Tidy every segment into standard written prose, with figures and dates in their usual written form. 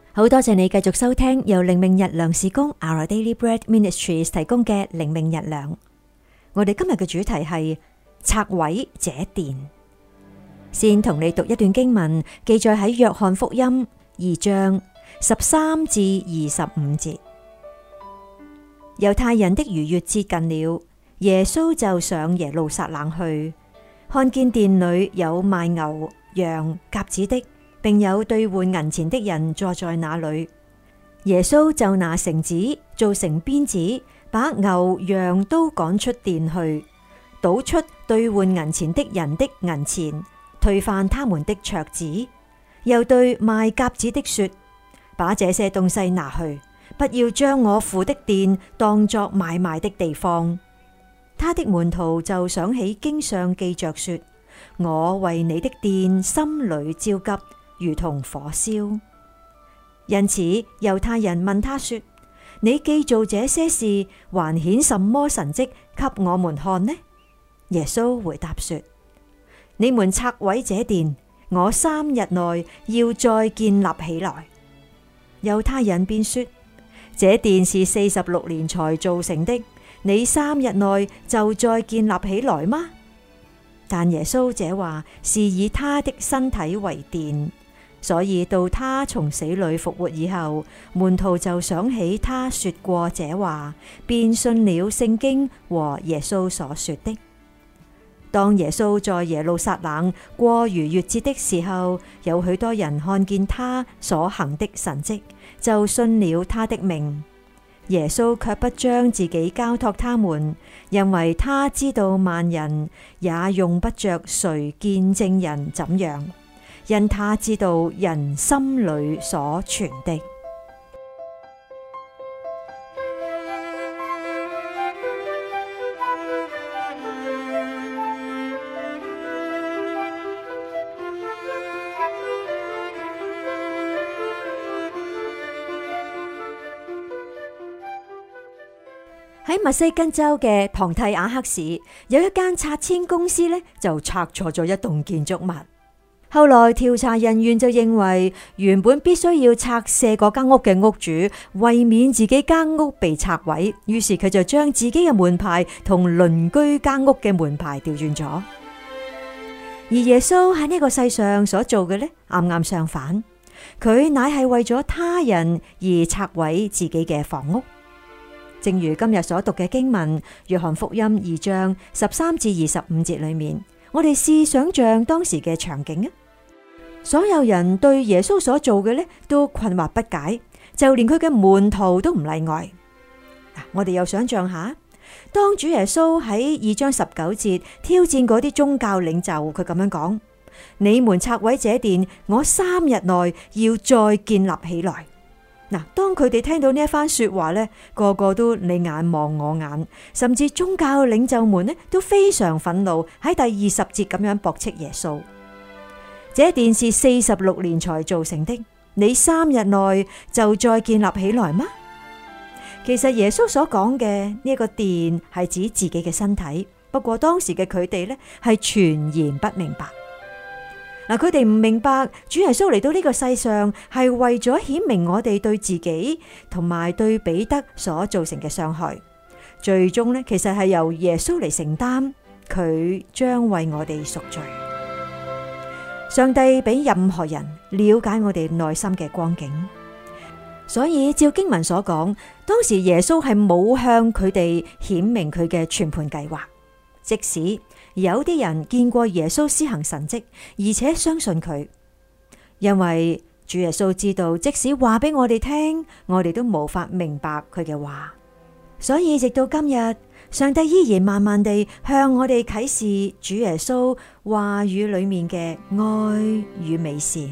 好多謝你繼續收聽由靈命日糧事工 Our Daily Bread Ministries 提供嘅靈命日糧。我哋今日嘅主題係拆毀這殿。先同你讀一段經文，記載喺約翰福音2章13至25節。猶太人的逾越節近了，耶穌就上耶路撒冷去，看見殿裏有賣牛、羊、鴿子的，並有兌換銀錢的人坐在那裏。耶穌就拿繩子做成鞭子，把牛羊都趕出殿去，倒出兌換銀錢的人的銀錢，推翻他們的桌子。又對賣鴿子的說：把這些東西拿去，不要將我父的殿當作買賣的地方。他的門徒就想起經上記着說：我為你的殿心裏焦急，如同火燒。因此猶太人問他說：你既做這些事，還顯什麼神蹟給我們看呢？耶穌回答說：你們拆毀這殿，我3日內要再建立起來。猶太人便說：這殿是46年才造成的，你3日內就再建立起來嗎？但耶穌這話是以他的身體為殿，所以到他從死裏復活以後，門徒就想起他說過這話，便信了聖經和耶穌所說的。當耶穌在耶路撒冷過逾越節的時候，有許多人看見他所行的神蹟，就信了他的名。耶穌卻不將自己交託他們，因為他知道萬人也用不着誰見證人怎樣，因他知道人心裏所存的。喺密西根州嘅龐蒂亞克市，有一間拆遷公司呢，就拆錯咗一棟建築物。後來調查人員就認為，原本必須要拆卸嗰間屋嘅屋主，為免自己間屋被拆毀，於是佢就將自己嘅門牌同鄰居間屋嘅門牌調轉咗。而耶穌喺呢個世上所做嘅呢，啱啱相反，佢乃係為咗他人而拆毀自己嘅房屋。正如今日所讀嘅經文，約翰福音2章13至25節裏面，我哋試想象當時嘅場景啊！所有人對耶穌所做嘅呢都困惑不解，就連佢嘅門徒都唔例外。我哋又想象下，當主耶穌喺2章19節挑戰嗰啲宗教領袖，佢咁樣講：你們拆毀這殿，我3日內要再建立起來。嗱，當佢哋聽到呢一番說話呢，個個都你眼望我眼，甚至宗教領袖們呢都非常憤怒，喺第20節咁樣駁斥耶穌。這殿是46年才造成的，你3日內就再建立起來嗎？其實耶穌所講嘅呢個殿係指自己嘅身體，不過當時嘅佢哋呢係全然不明白。嗱，佢哋唔明白主耶穌嚟到呢個世上係為咗顯明我哋對自己同埋對彼得所造成嘅傷害，最終呢其實係由耶穌嚟承擔，佢將為我哋贖罪。上帝比任何人了解我哋內心嘅光景，所以照經文所講，當時耶穌係冇向佢哋顯明佢嘅全盤計劃，即使有啲人見過耶穌施行神蹟，而且相信佢，因為主耶穌知道，即使話俾我哋聽，我哋都無法明白佢嘅話。所以直到今日，上帝依然慢慢地向我哋啟示主耶穌話語裏面嘅愛與美善。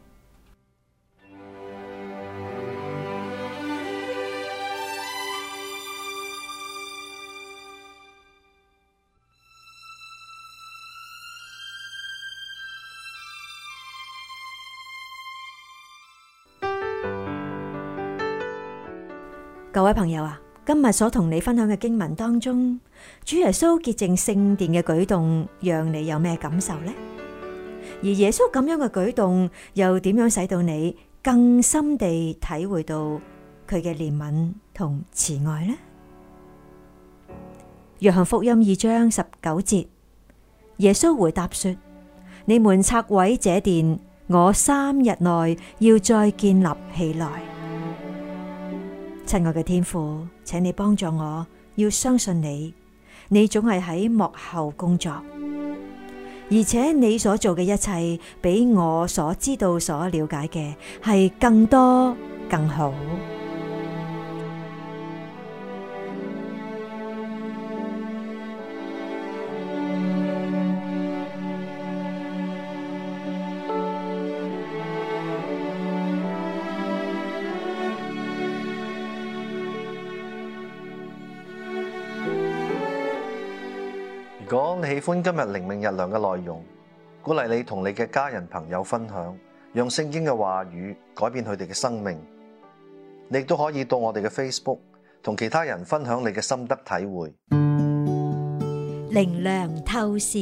各位朋友啊，今日所同你分享嘅經文當中，主耶穌潔淨聖殿嘅舉動，讓你有咩感受呢？而耶穌咁樣嘅舉動，又點樣使到你更深地體會到佢嘅憐憫同慈愛呢？約翰福音2章19節，耶穌回答說：你們拆毀這殿，我3日內要再建立起來。親愛嘅天父，請你幫助我，要相信你，你總係喺幕後工作，而且你所做嘅一切比我所知道、所了解嘅係更多、更好。 如果你喜歡今日靈命日糧嘅內容，鼓勵你同你嘅家人朋友分享，讓聖經嘅話語改變佢哋嘅生命。你亦都可以到我哋嘅 Facebook 同其他人分享你嘅心得體會。 靈糧透視，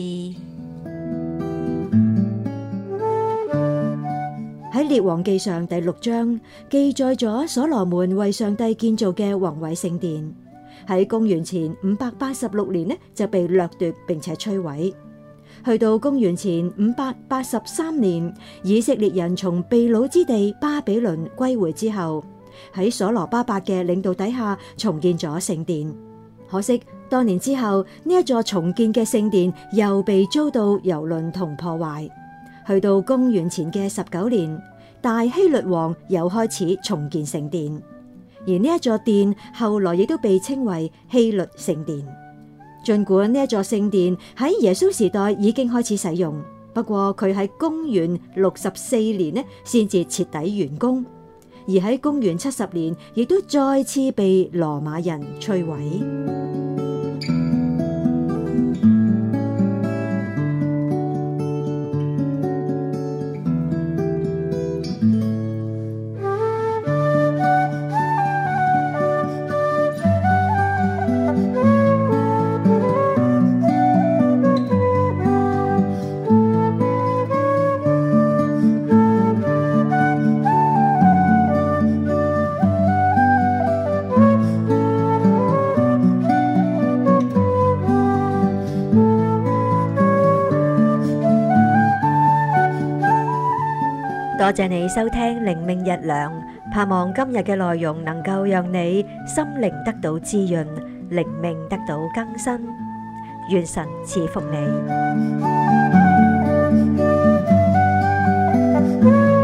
喺列王記上第6章記載咗所羅門為上帝建造嘅宏偉聖殿，喺公元前586年呢就被掠奪並且摧毀。去到公元前583年，以色列人從被擄之地巴比倫歸回之後，喺所羅巴伯嘅領導底下重建咗聖殿。可惜多年之後，呢一座重建嘅聖殿又被遭到蹂躪同破壞。去到公元前嘅19年，大希律王又開始重建聖殿。而呢一座殿後來亦都被稱為希律聖殿。盡管呢一座聖殿喺耶穌時代已經開始使用，不過佢喺公元64年呢先至徹底完工，而喺公元70年亦都再次被羅馬人摧毀。多謝你收聽靈命日糧，盼望今日嘅內容能夠讓你心靈得到滋潤，靈命得到更新。願神賜福你。